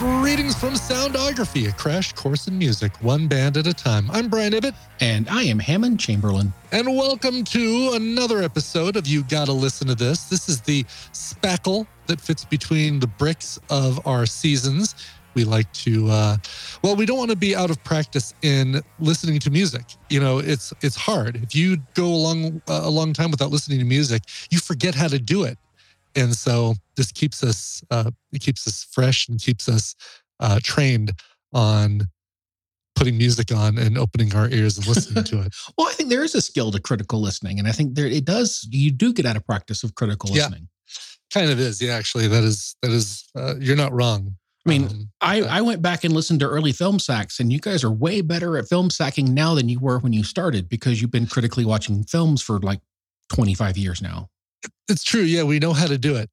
Greetings from Soundography, a crash course in music, one band at a time. I'm Brian Ibbott. And I am Hammond Chamberlain. And welcome to another episode of You Gotta Listen to This. This is the spackle that fits between the bricks of our seasons. We like to, we don't want to be out of practice in listening to music. You know, it's hard. If you go a long time without listening to music, you forget how to do it. And so this keeps us fresh and keeps us trained on putting music on and opening our ears and listening to it. Well, I think there is a skill to critical listening, and I think you do get out of practice of critical listening. Kind of is. Yeah, actually, that is. You're not wrong. I mean, I went back and listened to early film sacks, and you guys are way better at film sacking now than you were when you started because you've been critically watching films for like 25 years now. It's true. Yeah, we know how to do it.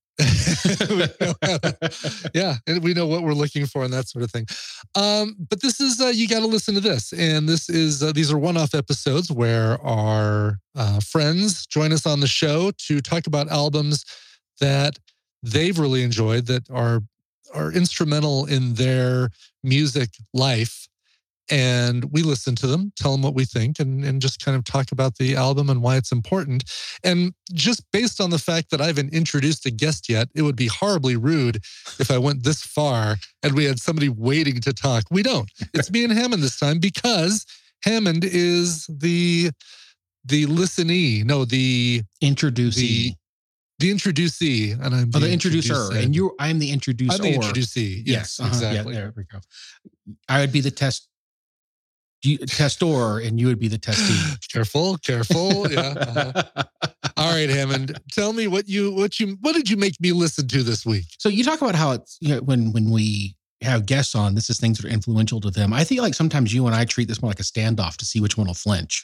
And we know what we're looking for and that sort of thing. But this is you got to listen to this, and this is these are one-off episodes where our friends join us on the show to talk about albums that they've really enjoyed that are instrumental in their music life. And we listen to them, tell them what we think, and just kind of talk about the album and why it's important. And just based on the fact that I haven't introduced a guest yet, it would be horribly rude if I went this far and we had somebody waiting to talk. We don't. It's me and Hammond this time because Hammond is the listenee. No, the introducee. The introducee, and I'm the introducer, and I'm the introducer. I'm the introducee. Yes, exactly. Yeah, there we go. I would be the testor, and you would be the testee. Careful. Yeah. All right, Hammond. Tell me what did you make me listen to this week? So you talk about how it's when we have guests on, this is things that are influential to them. I feel like sometimes you and I treat this more like a standoff to see which one will flinch.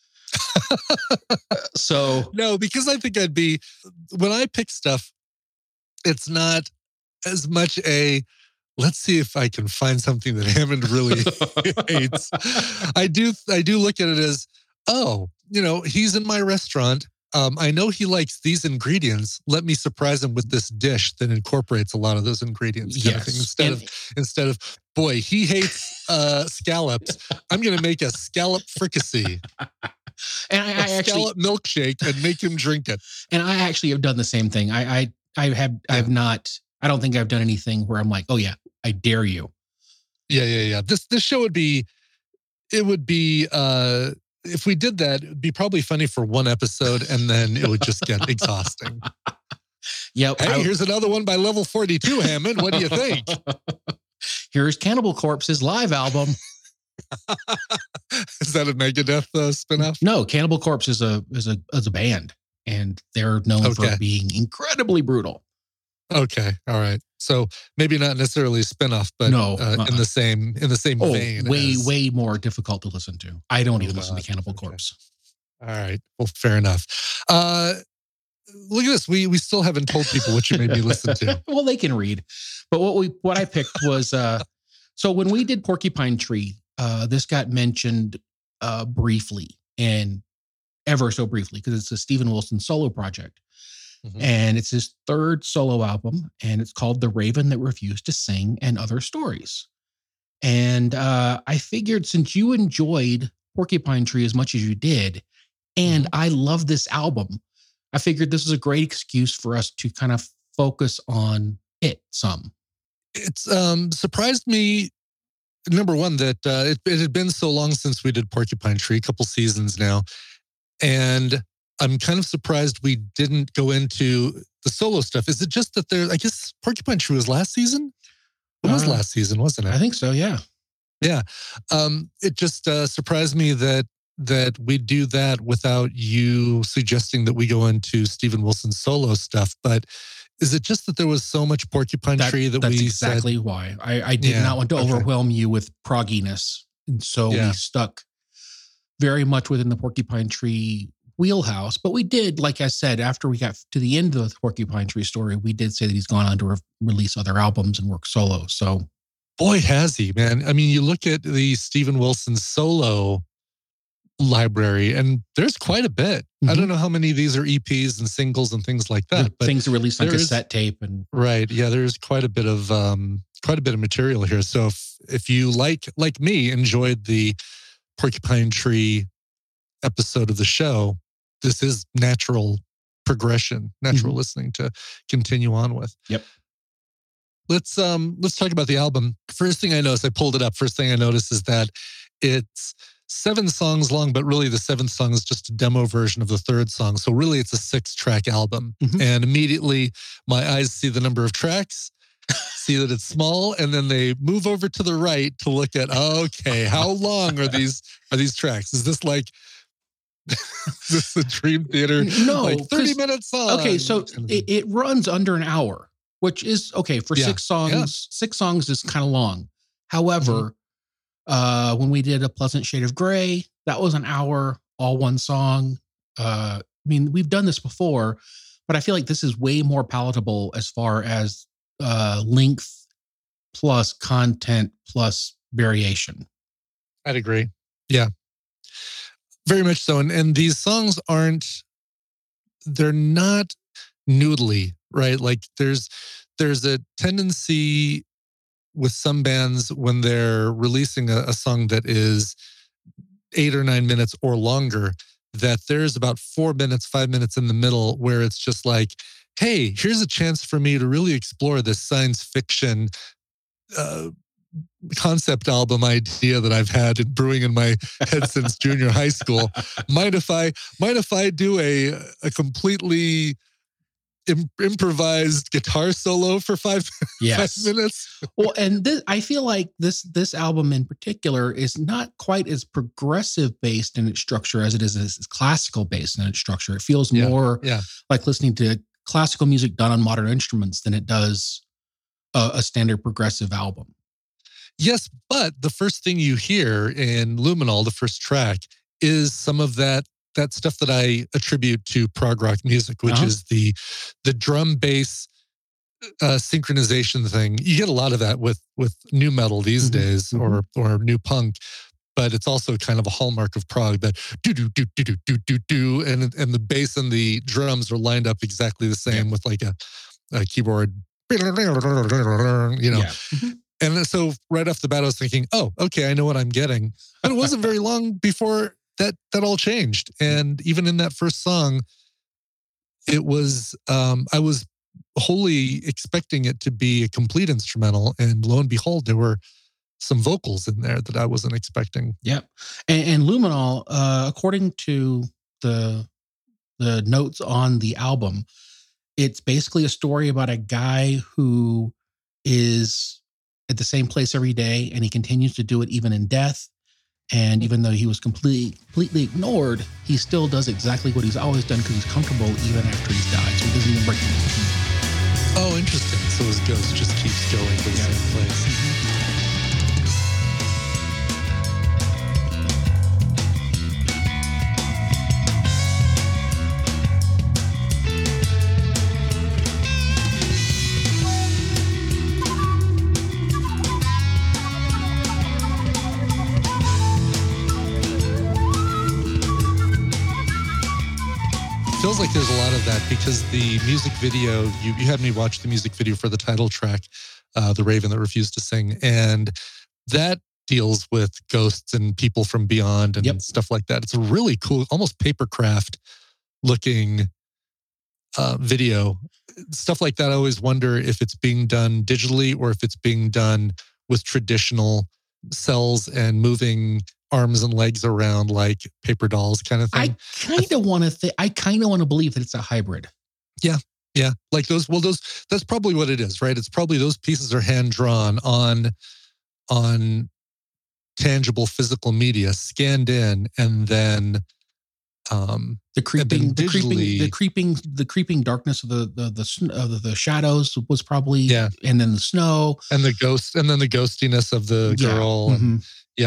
So no, because I think when I pick stuff, it's not as much let's see if I can find something that Hammond really hates. I do look at it as, he's in my restaurant. I know he likes these ingredients. Let me surprise him with this dish that incorporates a lot of those ingredients. Kind of thing. Instead of, boy, he hates scallops. I'm going to make a scallop fricassee. And I actually scallop milkshake and make him drink it. And I actually have done the same thing. I have not. I don't think I've done anything where I'm like, oh yeah, I dare you. Yeah. This show would be if we did that, it'd be probably funny for one episode and then it would just get exhausting. Yep. Hey, here's another one by Level 42, Hammond. What do you think? Here's Cannibal Corpse's live album. Is that a Megadeth spinoff? No, Cannibal Corpse is a band, and they're known for being incredibly brutal. Okay, all right. So maybe not necessarily a spinoff, but in the same vein. Way more difficult to listen to. I don't even listen to Cannibal Corpse. All right. Well, fair enough. Look at this. We still haven't told people what you made me listen to. Well, they can read. But what I picked was so when we did Porcupine Tree, this got mentioned briefly, and ever so briefly, because it's a Steven Wilson solo project. Mm-hmm. And it's his third solo album, and it's called The Raven That Refused to Sing and Other Stories. And I figured since you enjoyed Porcupine Tree as much as you did, and I love this album, I figured this was a great excuse for us to kind of focus on it some. It's surprised me, number one, that it had been so long since we did Porcupine Tree, a couple seasons now. And I'm kind of surprised we didn't go into the solo stuff. Is it just that I guess Porcupine Tree was last season? It was last season, wasn't it? I think so, yeah. Yeah. It just surprised me that we do that without you suggesting that we go into Steven Wilson's solo stuff. But is it just that there was so much Porcupine Tree that that's exactly why. I did not want to overwhelm you with progginess. And so we stuck very much within the Porcupine Tree wheelhouse. But we did, like I said, after we got to the end of the Porcupine Tree story, we did say that he's gone on to release other albums and work solo. So, boy, has he, man. I mean, you look at the Steven Wilson solo library, and there's quite a bit. Mm-hmm. I don't know how many of these are EPs and singles and things like that. But things are released on cassette tape and right. Yeah, there's quite a bit of quite a bit of material here. So if you like me enjoyed the Porcupine Tree episode of the show, this is natural progression, natural listening to continue on with. Yep. Let's talk about the album. First thing I noticed, I pulled it up. First thing I noticed is that it's 7 songs long, but really the 7th song is just a demo version of the 3rd song. So really it's a 6-track album. And immediately my eyes see the number of tracks, see that it's small, and then they move over to the right to look at, okay, how long are these tracks? Is this like is this a Dream Theater? No, like 30 minutes song. Okay, so it runs under an hour, which is okay for 6 songs. Yeah. 6 songs is kind of long. However, when we did A Pleasant Shade of Gray, that was an hour, all one song. I mean, we've done this before, but I feel like this is way more palatable as far as length plus content plus variation. I'd agree. Yeah. Very much so. And these songs they're not noodly, right? Like there's a tendency with some bands when they're releasing a song that is 8 or 9 minutes or longer, that there's about 4 minutes, 5 minutes in the middle where it's just like, hey, here's a chance for me to really explore this science fiction concept album idea that I've had brewing in my head since junior high school. Mind if I do a completely improvised guitar solo for 5 minutes? Well, and I feel like this album in particular is not quite as progressive based in its structure as it is classical based in its structure. It feels more like listening to classical music done on modern instruments than it does a standard progressive album. Yes, but the first thing you hear in Luminol, the first track, is some of that stuff that I attribute to prog rock music, which is the drum bass synchronization thing. You get a lot of that with new metal these days, or new punk, but it's also kind of a hallmark of prog, that do do do do do do do do, and the bass and the drums are lined up exactly the same with like a keyboard, you know. And so right off the bat, I was thinking, oh, okay, I know what I'm getting. But it wasn't very long before that all changed. And even in that first song, it was, I was wholly expecting it to be a complete instrumental. And lo and behold, there were some vocals in there that I wasn't expecting. Yep. And Luminol, according to the notes on the album, it's basically a story about a guy who is at the same place every day, and he continues to do it even in death. And even though he was completely ignored, he still does exactly what he's always done because he's comfortable even after he's died. So he doesn't even break the mold. Oh, interesting. So his ghost just keeps going to the same place. Feels like there's a lot of that because the music video, you had me watch the music video for the title track, The Raven That Refused to Sing, and that deals with ghosts and people from beyond and stuff like that. It's a really cool, almost papercraft looking video. Stuff like that, I always wonder if it's being done digitally or if it's being done with traditional cells and moving arms and legs around like paper dolls kind of thing. I kind of want to believe that it's a hybrid. Yeah. Like those, that's probably what it is, right? It's probably those pieces are hand drawn on tangible physical media, scanned in, and then the creeping darkness of the shadows was probably and then the snow and the ghost, and then the ghostiness of the girl. And,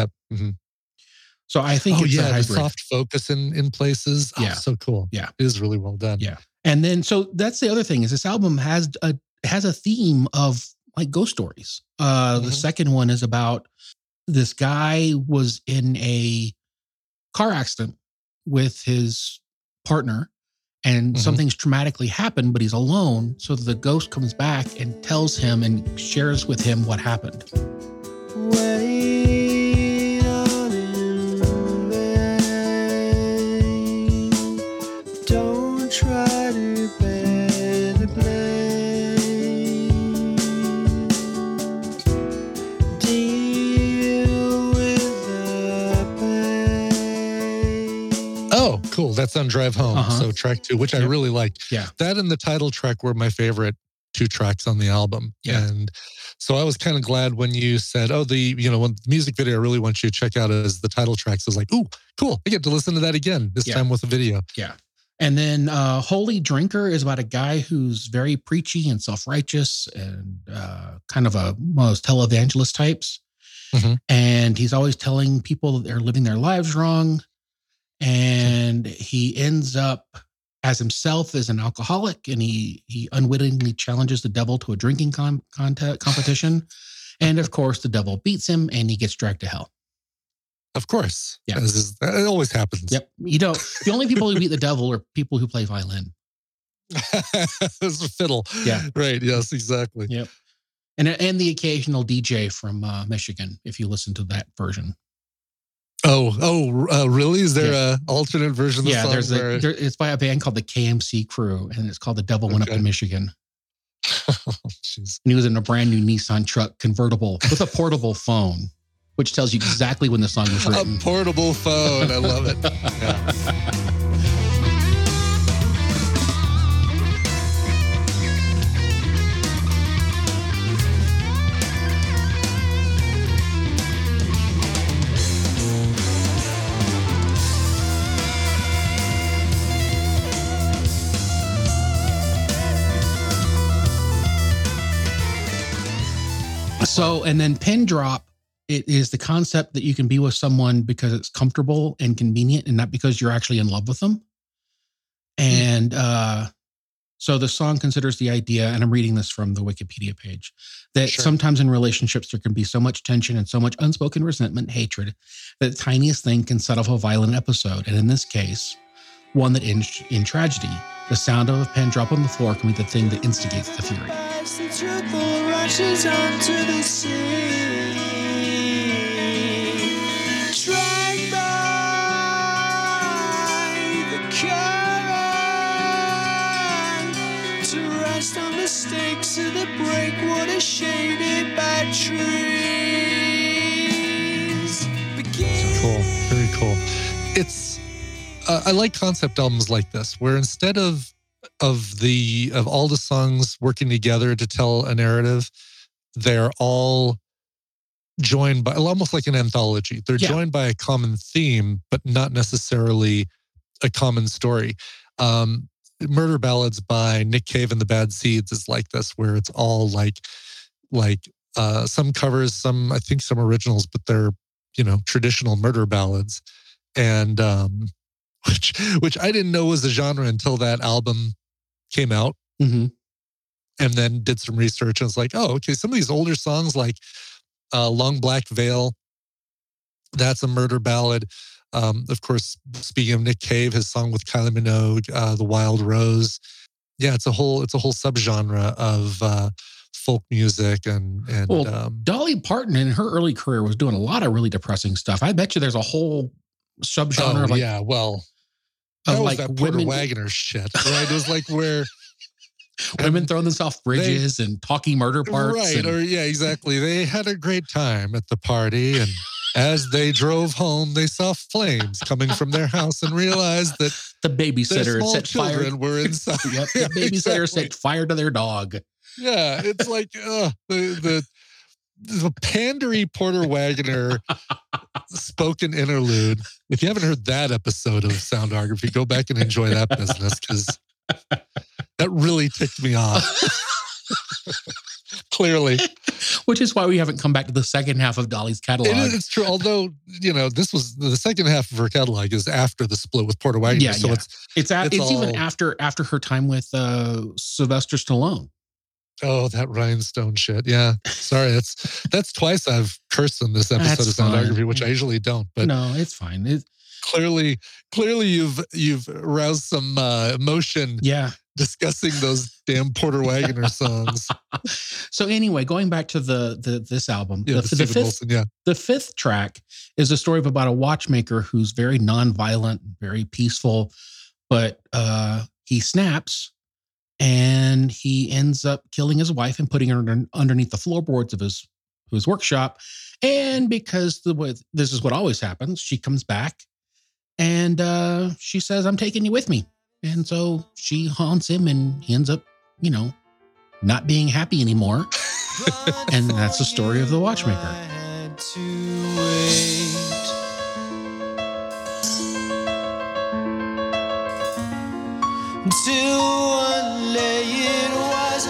So I think it's a hybrid. The soft focus in places. Oh, so cool. Yeah. It is really well done. Yeah. And then, so that's the other thing is this album has a theme of like ghost stories. The second one is about this guy was in a car accident with his partner and something's traumatically happened, but he's alone. So the ghost comes back and tells him and shares with him what happened. Wait on him, babe. Don't try to bear the blame. Deal with the pain. Oh, cool. That's on Drive Home. So track 2, which I really like. Yeah. That and the title track were my favorite 2 tracks on the album. Yeah. And so I was kind of glad when you said, when the music video I really want you to check out is the title tracks. I was like, ooh, cool. I get to listen to that again, this time with a video. Yeah. And then Holy Drinker is about a guy who's very preachy and self-righteous and kind of one of those televangelist types. And he's always telling people that they're living their lives wrong. And he ends up as himself as an alcoholic, and he unwittingly challenges the devil to a drinking competition. And of course, the devil beats him and he gets dragged to hell. Of course. Yeah. It always happens. Yep. The only people who beat the devil are people who play violin. It's a fiddle. Yeah. Right. Yes, exactly. Yep. And the occasional DJ from Michigan, if you listen to that version. Really? Is there a alternate version of the song? It's by a band called the KMC Crew, and it's called The Devil Went Up to Michigan. Oh, jeez. And he was in a brand new Nissan truck convertible with a portable phone, which tells you exactly when the song was written. A portable phone. I love it. Yeah. So, and then Pin Drop, it is the concept that you can be with someone because it's comfortable and convenient and not because you're actually in love with them. And so the song considers the idea, and I'm reading this from the Wikipedia page, that sometimes in relationships there can be so much tension and so much unspoken resentment, hatred, that the tiniest thing can set off a violent episode. And in this case, one that ends in tragedy. The sound of a pen drop on the floor can be the thing that instigates the fury. The truth all rushes onto the sea. Dragged by the current to rest on the stakes of the breakwater shaded by trees. Cool. Very cool. It's I like concept albums like this, where instead of all the songs working together to tell a narrative, they're all joined by almost like an anthology. They're joined by a common theme, but not necessarily a common story. Murder Ballads by Nick Cave and the Bad Seeds is like this, where it's all like some covers, I think some originals, but they're traditional murder ballads, and which I didn't know was a genre until that album came out. And then did some research and was like, oh, okay, some of these older songs like Long Black Veil, that's a murder ballad. Of course, speaking of Nick Cave, his song with Kylie Minogue, The Wild Rose. Yeah, it's a whole subgenre of folk music and Dolly Parton in her early career was doing a lot of really depressing stuff. I bet you there's a whole subgenre that was that Porter Wagoner shit, right? It was like where women throwing themselves off bridges and talking murder parts. Right, exactly. They had a great time at the party, and as they drove home, they saw flames coming from their house and realized that the babysitter small set fire. Were inside. The babysitter set fire to their dog. Yeah, it's like the pandery Porter Wagoner spoken interlude. If you haven't heard that episode of Soundography, go back and enjoy that business, because that really ticked me off. Clearly. Which is why we haven't come back to the second half of Dolly's catalog. It's true. Although, this was the second half of her catalog is after the split with Porter Wagoner. Yeah, so it's even after her time with Sylvester Stallone. Oh, that rhinestone shit. Yeah. Sorry. That's twice I've cursed in this episode of Soundography, which I usually don't. But no, it's fine. clearly, you've aroused some emotion. Yeah. Discussing those damn Porter Wagoner songs. So anyway, going back to this album, Yeah, the fifth track is a story about a watchmaker who's very nonviolent, very peaceful, but he snaps and he ends up killing his wife and putting her underneath the floorboards of his workshop. And because this is what always happens, she comes back and she says, "I'm taking you with me." And so she haunts him and he ends up, not being happy anymore. And that's the story of the watchmaker. Until one day it was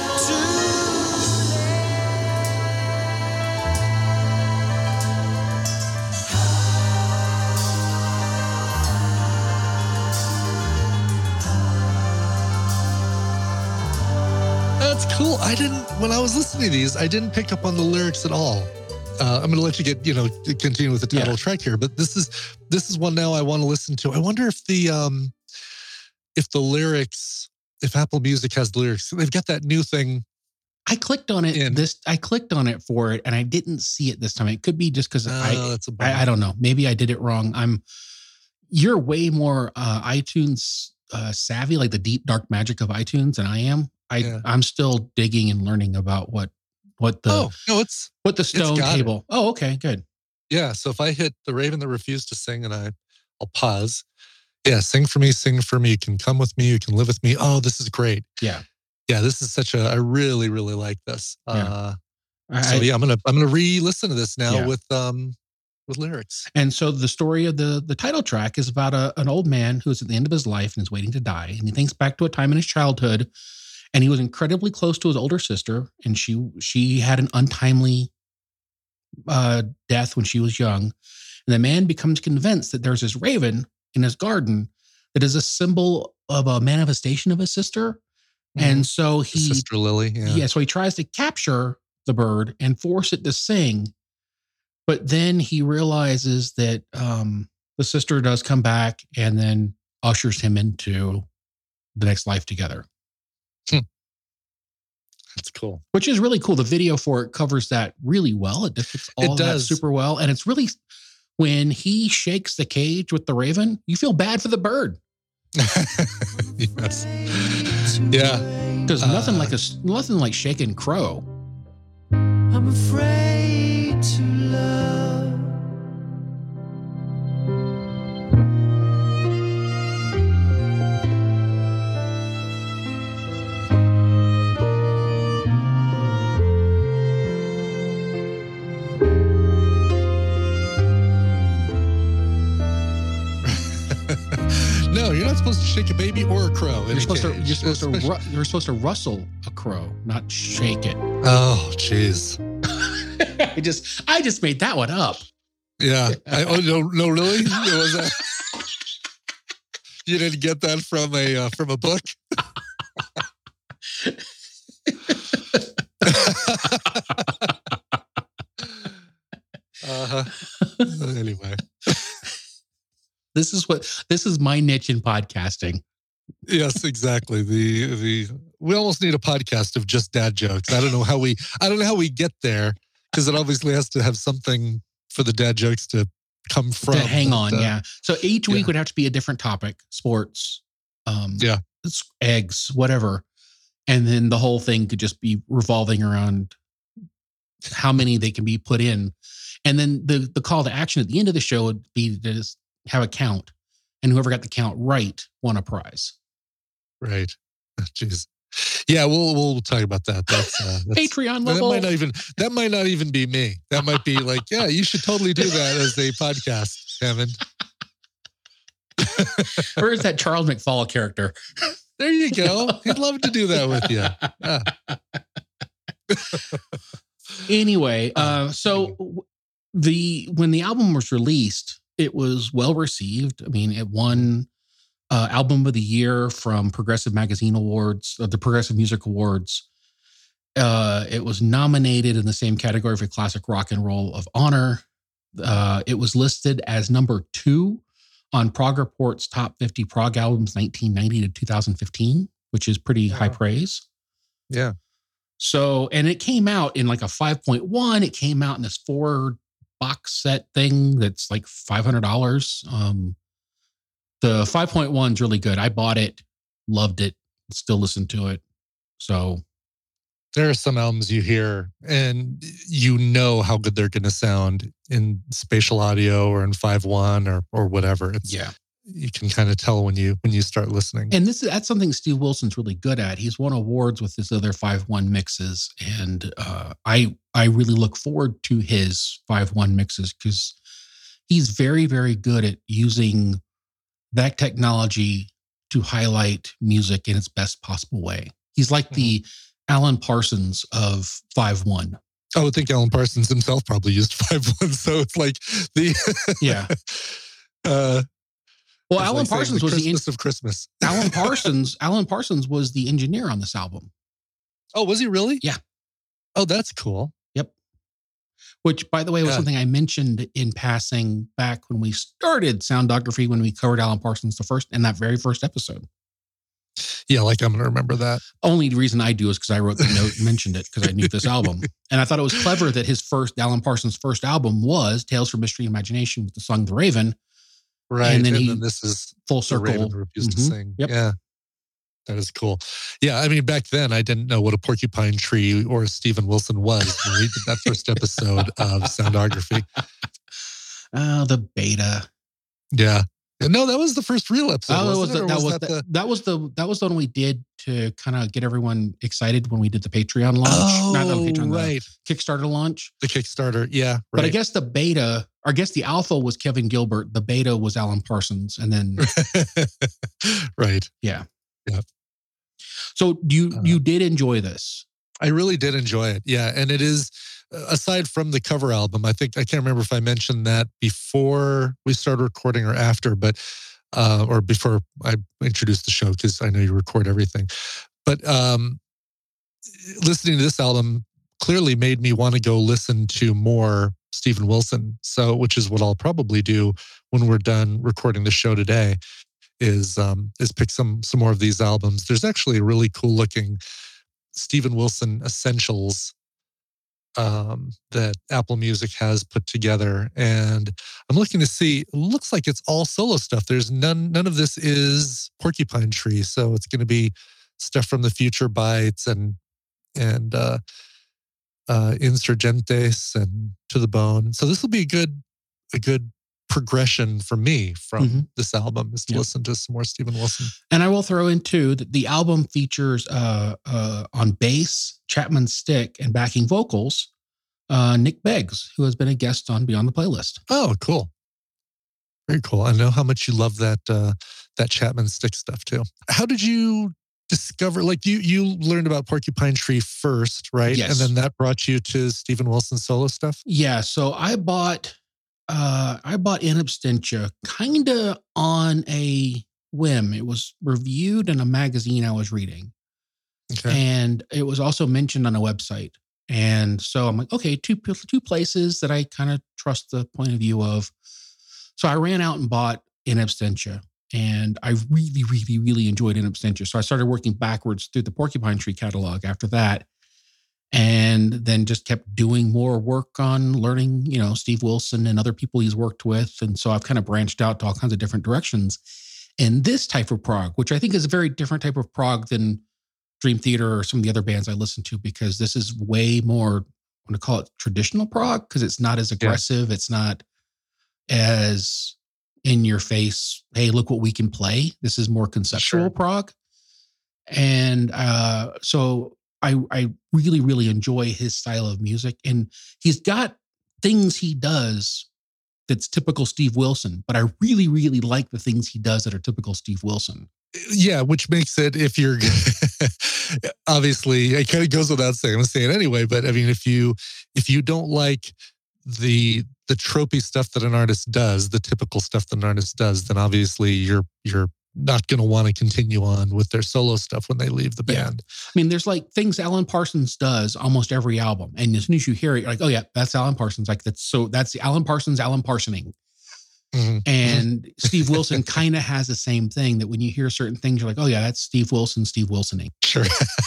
That's cool. When I was listening to these, I didn't pick up on the lyrics at all. I'm going to let you continue with the title track here, but this is one now I want to listen to. I wonder if the lyrics, if Apple Music has the lyrics, they've got that new thing. I clicked on it. I clicked on it for it, and I didn't see it this time. It could be just because I don't know. Maybe I did it wrong. You're way more iTunes savvy, like the deep dark magic of iTunes, than I am. I'm still digging and learning about what the stone table. Oh, okay, good. Yeah. So if I hit The Raven That Refused to Sing and I'll pause. Yeah, sing for me. You can come with me. You can live with me. Oh, this is great. Yeah. Yeah, this is I really, really like this. Yeah. I'm gonna re-listen to this now with lyrics. And so the story of the title track is about an old man who's at the end of his life and is waiting to die. And he thinks back to a time in his childhood, and he was incredibly close to his older sister, and she had an untimely death when she was young. And the man becomes convinced that there's this raven in his garden that is a symbol of a manifestation of his sister. Mm-hmm. And so Sister Lily. Yeah. So he tries to capture the bird and force it to sing. But then he realizes that the sister does come back and then ushers him into the next life together. That's cool. Which is really cool. The video for it covers that really well. It depicts all that super well. And it's really, when he shakes the cage with the raven, you feel bad for the bird. Yes. Yeah. Because nothing like shaking crow. I'm afraid to love. No, you're not supposed to shake a baby or a crow. You're supposed to rustle a crow, not shake it. Oh, jeez. I just made that one up. Yeah. No, really? It was you didn't get that from a book? Anyway. This is my niche in podcasting. Yes, exactly. We almost need a podcast of just dad jokes. I don't know how we get there, because it obviously has to have something for the dad jokes to come from. To hang on, yeah. So each week would have to be a different topic: sports, eggs, whatever, and then the whole thing could just be revolving around how many they can be put in, and then the call to action at the end of the show would be to just have a count, and whoever got the count right won a prize. Right. Jeez. Yeah, we'll talk about that. That's Patreon level. That might not even be me. That might be like, yeah, you should totally do that as a podcast, Hammond. Where is that Charles McFall character? There you go. He'd love to do that with you. Yeah. Anyway, so when the album was released, it was well received. I mean, it won Album of the Year from Progressive Magazine Awards, the Progressive Music Awards. It was nominated in the same category for Classic Rock and Roll of Honor. It was listed as number 2 on Prog Report's top 50 prog albums 1990 to 2015, which is pretty high praise. Yeah. So, and it came out in like a 5.1. It came out in this 4 box set thing that's like $500. The 5.1 is really good. I bought it, loved it, still listen to it. So there are some albums you hear and you know how good they're going to sound in spatial audio or in 5.1 or whatever. You can kind of tell when you start listening. And that's something Steve Wilson's really good at. He's won awards with his other 5.1 mixes, and I really look forward to his 5.1 mixes because he's very, very good at using that technology to highlight music in its best possible way. He's like the Alan Parsons of 5.1. I would think Alan Parsons himself probably used 5.1, so it's like the Well, Alan Parsons was Christmas of Christmas. Alan Parsons was the engineer on this album. Oh, was he really? Yeah. Oh, that's cool. Yep. Which, by the way, was something I mentioned in passing back when we started Soundography, when we covered Alan Parsons in that very first episode. Yeah, like I'm going to remember that. Only reason I do is because I wrote the note and mentioned it because I knew this album. And I thought it was clever that Alan Parsons' first album was Tales from Mystery and Imagination with the song The Raven. Right. And then this is full circle. The Raven refused to sing. Yep. Yeah. That is cool. Yeah. I mean, back then I didn't know what a porcupine tree or a Steven Wilson was when we did that first episode of Soundography. Oh, the beta. Yeah. No, that was the first real episode. That was the one we did to kind of get everyone excited when we did the Patreon launch. Oh, not the Patreon, right. The Kickstarter launch. The Kickstarter, yeah. Right. But I guess the alpha was Kevin Gilbert. The beta was Alan Parsons, and then right. Yeah. Yeah. So you did enjoy this? I really did enjoy it. Yeah, and it is. Aside from the cover album, I can't remember if I mentioned that before we started recording or after, but or before I introduced the show, because I know you record everything. But listening to this album clearly made me want to go listen to more Steven Wilson. So, which is what I'll probably do when we're done recording the show today, is pick some more of these albums. There's actually a really cool looking Steven Wilson Essentials that Apple Music has put together, and I'm looking to see. It looks like it's all solo stuff. There's none of this is Porcupine Tree, so it's going to be stuff from the Future Bites and Insurgentes and To the Bone. So this will be a good progression for me from this album, is to listen to some more Steven Wilson. And I will throw in too that the album features on bass, Chapman Stick, and backing vocals, Nick Beggs, who has been a guest on Beyond the Playlist. Oh, cool. Very cool. I know how much you love that Chapman Stick stuff too. How did you discover, like you learned about Porcupine Tree first, right? Yes. And then that brought you to Steven Wilson's solo stuff? Yeah. So I bought In Absentia kind of on a whim. It was reviewed in a magazine I was reading. Okay. And it was also mentioned on a website. And so I'm like, okay, two places that I kind of trust the point of view of. So I ran out and bought In Absentia. And I really, really, really enjoyed In Absentia. So I started working backwards through the Porcupine Tree catalog after that. And then just kept doing more work on learning, Steve Wilson and other people he's worked with. And so I've kind of branched out to all kinds of different directions. And this type of prog, which I think is a very different type of prog than Dream Theater or some of the other bands I listen to, because this is way more, I'm going to call it traditional prog, because it's not as aggressive. Yeah. It's not as in your face, hey, look what we can play. This is more conceptual prog. And so I really, really enjoy his style of music. And he's got things he does that's typical Steve Wilson, but I really, really like the things he does that are typical Steve Wilson. Yeah, which makes it, if you're obviously, it kind of goes without saying, I'm going to say it anyway, but I mean, if you don't like the tropey stuff that an artist does, the typical stuff that an artist does, then obviously you're not going to want to continue on with their solo stuff when they leave the band. I mean, there's like things Alan Parsons does almost every album. And as soon as you hear it, you're like, oh yeah, that's Alan Parsons. Like that's the Alan Parsons, Alan Parsoning. Mhm. And Steve Wilson kind of has the same thing, that when you hear certain things, you're like, oh yeah, that's Steve Wilsoning. Sure.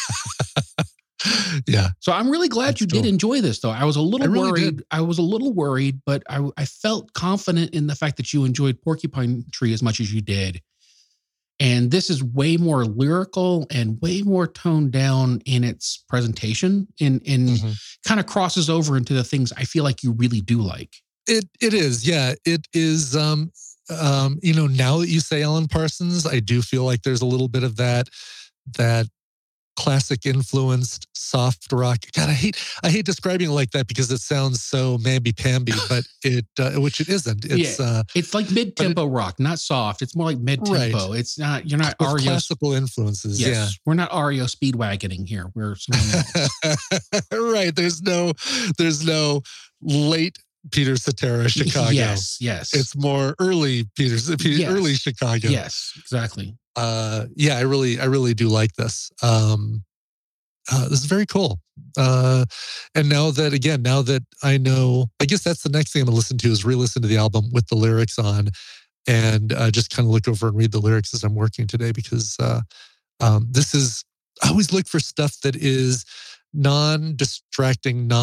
Yeah. So I'm really glad That's you did cool. enjoy this, though. I was a little really worried. did. I was a little worried, but I felt confident in the fact that you enjoyed Porcupine Tree as much as you did. And this is way more lyrical and way more toned down in its presentation, and Mhm. kind of crosses over into the things I feel like you really do like. It is, yeah. It is. You know, now that you say Alan Parsons, I do feel like there's a little bit of that classic influenced soft rock. God, I hate describing it like that because it sounds so mamby-pamby, but which it isn't. It's It's like mid-tempo rock, not soft. It's more like mid-tempo. Right. It's not, you're not with REO. classical influences. Yes, we're not REO speedwagoning here. We're someone else. Yeah. Right. There's no late Peter Cetera Chicago. Yes. It's more early early Chicago. Yes, exactly. Yeah, I really do like this. This is very cool. And now that I know, I guess that's the next thing I'm gonna listen to is re-listen to the album with the lyrics on, and just kind of look over and read the lyrics as I'm working today, because this is, I always look for stuff that is non-distracting,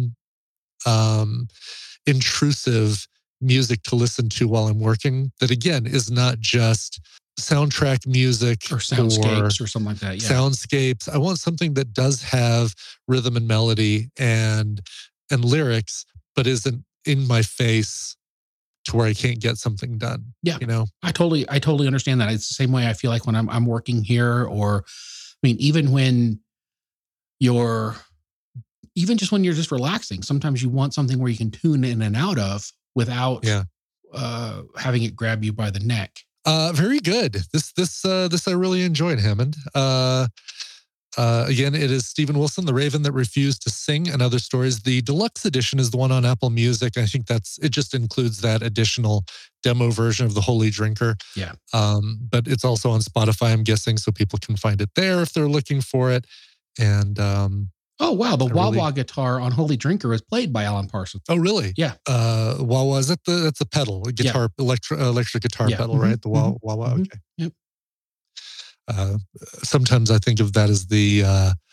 intrusive music to listen to while I'm working, that again is not just soundtrack music Or soundscapes or something like that. Yeah. soundscapes. I want something that does have rhythm and melody and lyrics, but isn't in my face to where I can't get something done. Yeah. You know? I totally understand that. It's the same way I feel like when I'm working here, or I mean, even just when you're just relaxing, sometimes you want something where you can tune in and out of without having it grab you by the neck. Very good. This I really enjoyed, Hammond. Again, it is Steven Wilson, The Raven That Refused to Sing and Other Stories. The deluxe edition is the one on Apple Music. I think it just includes that additional demo version of The Holy Drinker. Yeah. But it's also on Spotify, I'm guessing, so people can find it there if they're looking for it. And oh wow, the wah-wah guitar on Holy Drinker is played by Alan Parsons. oh really? Yeah. Wah-wah, is that's a pedal, a guitar, electric guitar pedal, right? The wah-wah. Okay. Yep. Sometimes I think of that as the,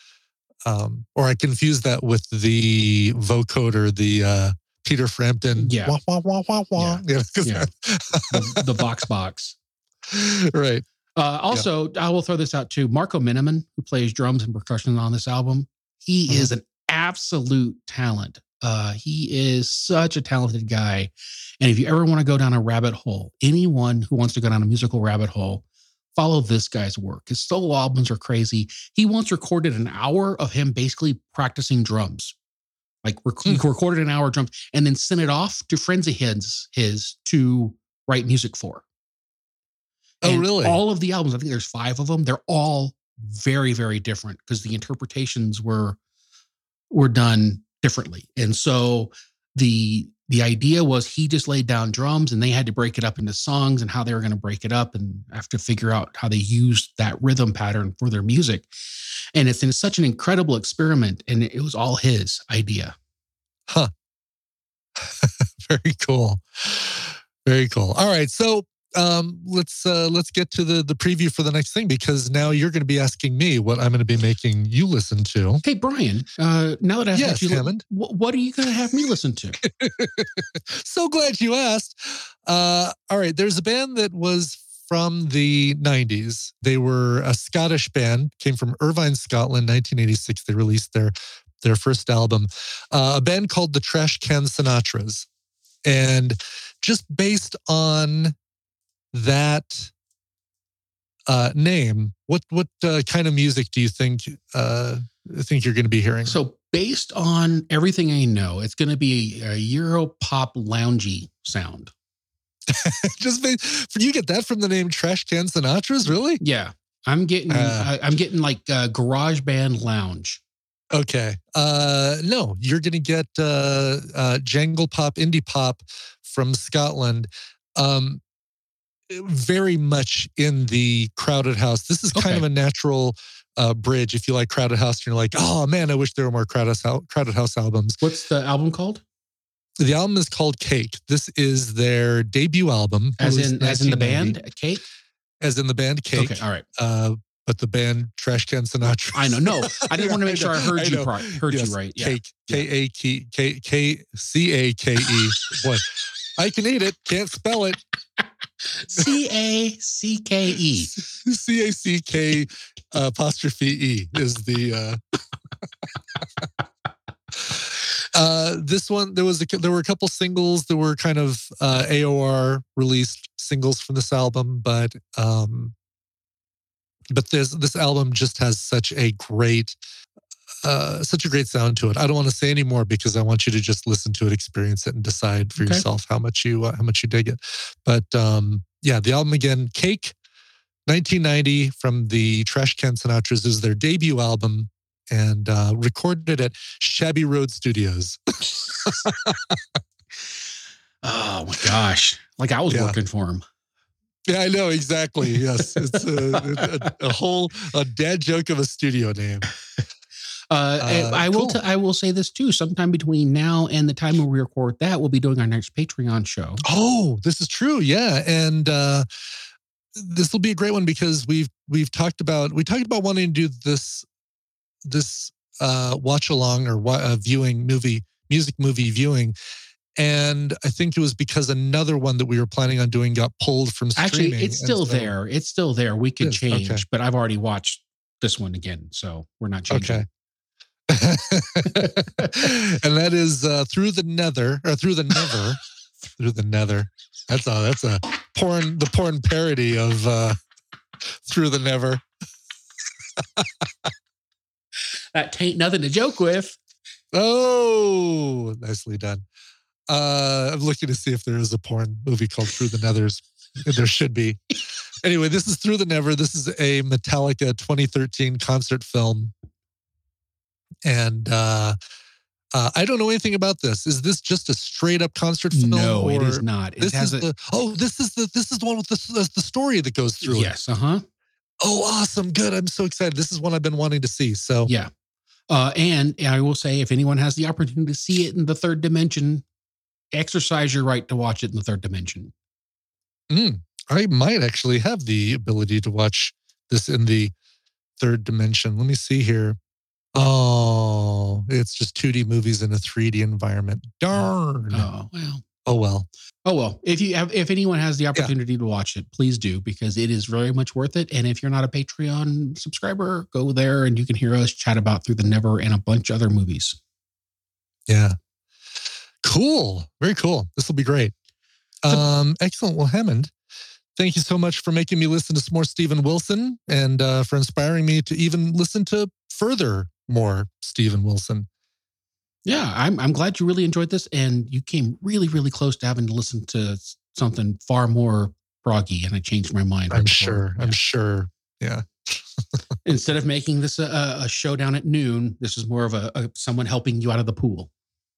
or I confuse that with the vocoder, the Peter Frampton. Yeah. Wah, wah, wah, wah, wah. Yeah. Yeah. the box. Right. Also, I will throw this out too. Marco Miniman, who plays drums and percussion on this album, he is an absolute talent. He is such a talented guy. And if you ever want to go down a rabbit hole, anyone who wants to go down a musical rabbit hole, follow this guy's work. His solo albums are crazy. He once recorded an hour of him basically practicing drums. Like recorded an hour of drums and then sent it off to friends of his to write music for. Oh, And really? all of the albums, I think there's 5 of them. They're all very, very different because the interpretations were done differently. And so the idea was he just laid down drums and they had to break it up into songs and how they were going to break it up and have to figure out how they used that rhythm pattern for their music. And it's such an incredible experiment. And it was all his idea. Huh. Very cool. Very cool. All right. So let's get to the preview for the next thing, because now you're going to be asking me what I'm going to be making you listen to. Hey, Brian, now that I've Yes, had you, Hammond. what are you going to have me listen to? So glad you asked. All right. There's a band that was from the 90s. They were a Scottish band, came from Irvine, Scotland, 1986. They released their first album, a band called the Trash Can Sinatras. And just based on that name, what kind of music do you think you're going to be hearing? So based on everything I know, it's going to be a Euro pop loungy sound. Just you get that from the name Trash Can Sinatras, really? Yeah, I'm getting like garage band lounge. Okay. No, you're going to get jangle pop, indie pop from Scotland. Very much in the Crowded House. This is kind of a natural bridge. If you like Crowded House and you're like, oh man, I wish there were more Crowded House albums. What's the album called? The album is called Cake. This is their debut album. As released in the 1990. band Cake? As in the band Cake. Okay, all right. But the band Trash Can Sinatra. I know. No, I didn't want to make sure I heard you know. heard Yes, you right. Yeah. Cake. K-A-C-A-K-E. Boy, I can eat it. Can't spell it. C-A-C-K-E. C-A-C-K apostrophe E is the this one. There were a couple singles. There were kind of AOR released singles from this album, but this album just has such a great sound to it. I don't want to say any more because I want you to just listen to it, experience it, and decide for yourself how much you dig it. But yeah, the album again, Cake, 1990, from the Trash Can Sinatras, is their debut album, and recorded at Shabby Road Studios. Oh my gosh! Like I was working for him. Yeah, I know exactly. Yes, it's a dad joke of a studio name. And I will say this too. Sometime between now and the time when we record that, we'll be doing our next Patreon show. Oh, this is true. Yeah, and this will be a great one because we talked about wanting to do this watch along or music movie viewing. And I think it was because another one that we were planning on doing got pulled from streaming. Actually, it's still there. It's still there. We could change, but I've already watched this one again, so we're not changing. Okay. And that is Through the Nether. Through the Nether. That's a porn parody of Through the Never. That tain't nothing to joke with. Oh, nicely done. I'm looking to see if there is a porn movie called Through the Nethers. There should be. Anyway, this is Through the Never. This is a Metallica 2013 concert film. And I don't know anything about this. Is this just a straight up concert film? No, it is not. This is the one with the story that goes through. Yes. It. Oh, awesome. Good. I'm so excited. This is one I've been wanting to see. So yeah. And I will say, if anyone has the opportunity to see it in the third dimension, exercise your right to watch it in the third dimension. I might actually have the ability to watch this in the third dimension. Let me see here. Oh, it's just 2D movies in a 3D environment. Darn. Oh, well. Oh, well. Oh, well. If anyone has the opportunity to watch it, please do, because it is very much worth it. And if you're not a Patreon subscriber, go there and you can hear us chat about Through the Never and a bunch of other movies. Yeah. Cool. Very cool. This will be great. Excellent. Well, Hammond, thank you so much for making me listen to some more Steven Wilson and for inspiring me to even listen to further more Steven Wilson. Yeah, I'm glad you really enjoyed this, and you came really, really close to having to listen to something far more proggy, and I changed my mind. I'm sure. Yeah. Instead of making this a showdown at noon, this is more of a someone helping you out of the pool.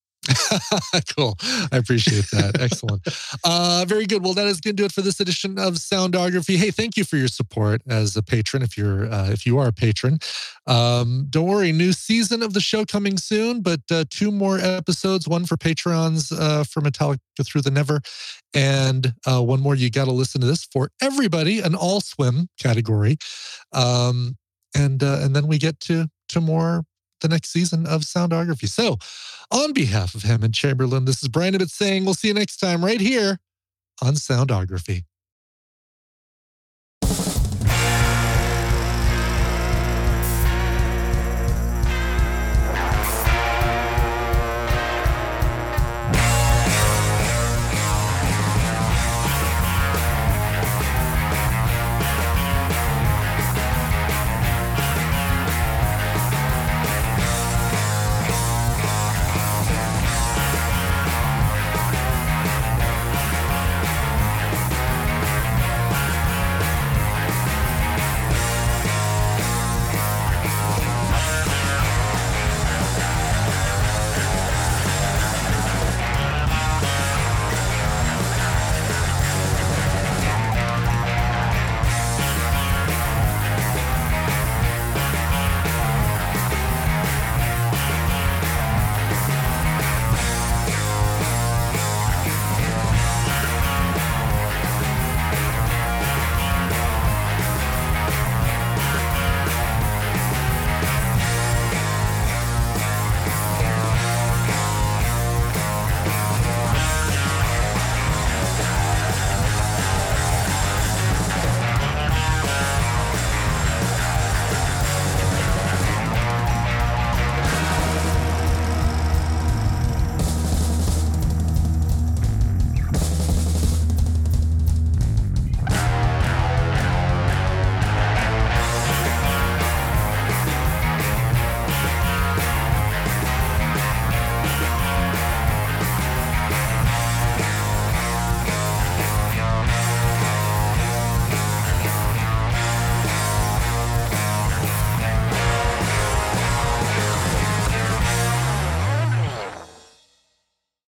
Cool. I appreciate that. Excellent. Very good. Well, that is going to do it for this edition of Soundography. Hey, thank you for your support as a patron. If you are a patron, don't worry. New season of the show coming soon, but 2 more episodes. One for Patrons for Metallica Through the Never, and one more. You got to listen to this for everybody, an all swim category, and then we get to more. The next season of Soundography. So, on behalf of Hammond Chamberlain, this is Brian Ibbott saying we'll see you next time right here on Soundography.